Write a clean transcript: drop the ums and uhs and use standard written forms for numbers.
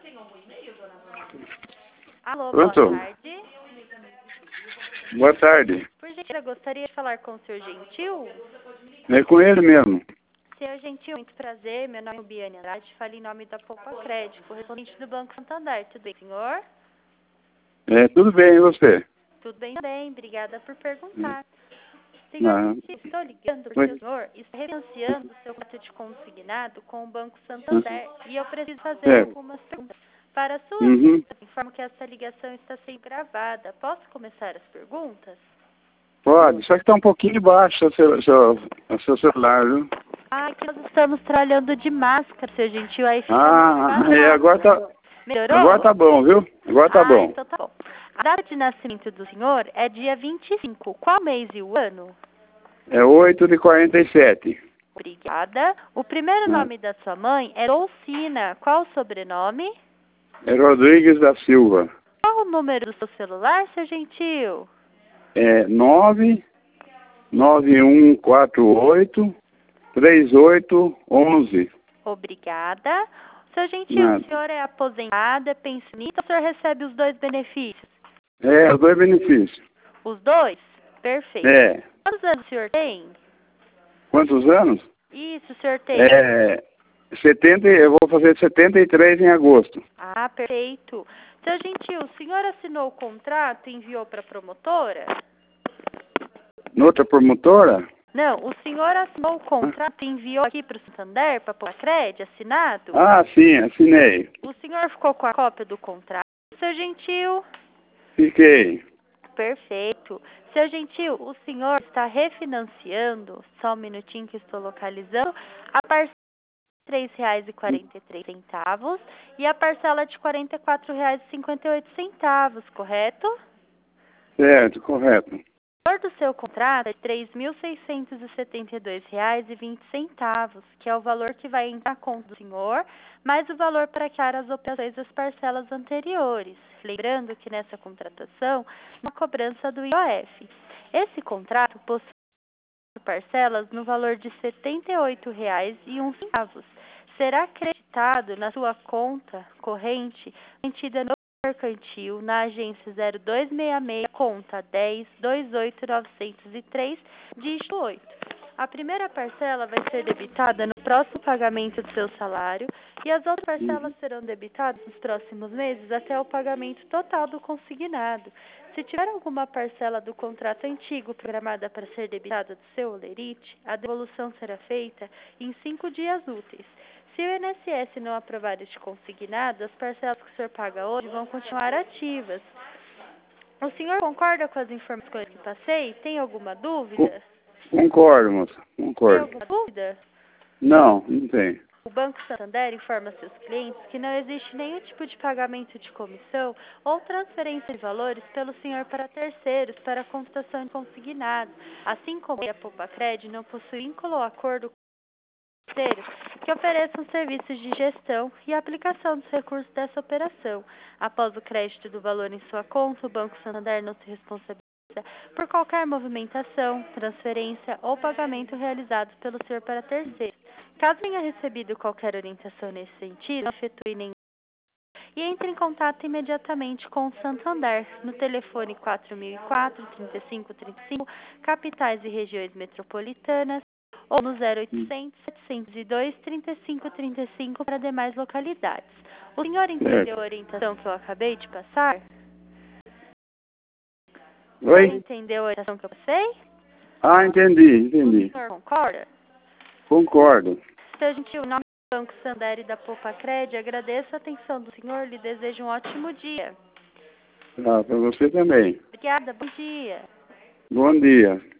Alô, Pronto. boa tarde. Boa tarde. Por gentileza, gostaria de falar com o senhor Gentil. É com ele mesmo. Senhor Gentil, muito prazer. Meu nome é Biane Andrade. Falo em nome da Poupa Crédito, correspondente do Banco Santander. Tudo bem, senhor? Tudo bem, e você? Tudo bem também. Obrigada por perguntar. Senhor Não. Gentil, estou ligando porque Oi. o senhor está refinanciando o seu contrato de consignado com o Banco Santander. E eu preciso fazer É. algumas perguntas. Para a sua Uhum. informo que essa ligação está sendo gravada. Posso começar as perguntas? Pode, só que está um pouquinho baixo o seu celular, viu? Ah, que nós estamos trabalhando de máscara, seu Gentil. Aí fica Ah, mais agora fácil. tá, Melhorou? agora tá bom, viu? Agora tá bom. Então tá bom. A data de nascimento do senhor é dia 25. Qual mês e o ano? É 8 de 47. Obrigada. O primeiro Ah, nome da sua mãe é Dolcina. Qual o sobrenome? É Rodrigues da Silva. Qual o número do seu celular, seu Gentil? É 991483811. Obrigada. Seu Gentil, o Nada. senhor é aposentado, é pensionista ou o senhor recebe os dois benefícios? Os dois benefícios. Os dois? Perfeito. É. Quantos anos o senhor tem? Quantos anos? Isso, o senhor tem. É 70, eu vou fazer 73 em agosto. Ah, perfeito. Seu Gentil, o senhor assinou o contrato e enviou para a promotora? Noutra promotora? Não, o senhor assinou o contrato e enviou aqui para o Santander, para a Poupa-Crédito, assinado? Ah, sim, assinei. O senhor ficou com a cópia do contrato, seu Gentil? Fiquei. Perfeito. Seu Gentil, o senhor está refinanciando, só um minutinho que estou localizando, a parcela de R$ 3,43 e a parcela de R$ 44,58, correto? Certo, correto. O valor do seu contrato é R$ 3.672,20, que é o valor que vai entrar na conta do senhor, mais o valor para quitar as operações das parcelas anteriores. Lembrando que nessa contratação, uma cobrança do IOF. Esse contrato possui parcelas no valor de R$ 78,01. Será acreditado na sua conta corrente, mantida no mercantil, na agência 0266, conta 10.28903, dígito 8. A primeira parcela vai ser debitada no próximo pagamento do seu salário e as outras parcelas serão debitadas nos próximos meses até o pagamento total do consignado. Se tiver alguma parcela do contrato antigo programada para ser debitada do seu holerite, a devolução será feita em 5 dias úteis. Se o INSS não aprovar este consignado, as parcelas que o senhor paga hoje vão continuar ativas. O senhor concorda com as informações que passei? Tem alguma dúvida? Concordo, moça. Tem Concordo. alguma dúvida? Não, não tem. O Banco Santander informa seus clientes que não existe nenhum tipo de pagamento de comissão ou transferência de valores pelo senhor para terceiros para a computação de consignado, assim como a Poupa Crédito não possui vínculo ou acordo com terceiros que ofereçam serviços de gestão e aplicação dos recursos dessa operação. Após o crédito do valor em sua conta, o Banco Santander não se responsabiliza por qualquer movimentação, transferência ou pagamento realizados pelo senhor para terceiros. Caso tenha recebido qualquer orientação nesse sentido, não efetue nenhum e entre em contato imediatamente com o Santander no telefone 4004-3535, capitais e regiões metropolitanas, ou no 0800-702-3535 para demais localidades. O senhor entendeu Certo. a orientação que eu acabei de passar? O senhor Oi? entendeu a orientação que eu passei? Ah, entendi, O entendi. senhor concorda? Concordo. Seu Gentil, em nome do Banco Santander e da Poupa Crédito, agradeço a atenção do senhor e lhe desejo um ótimo dia. Ah, para você também. Obrigada, bom dia. Bom dia.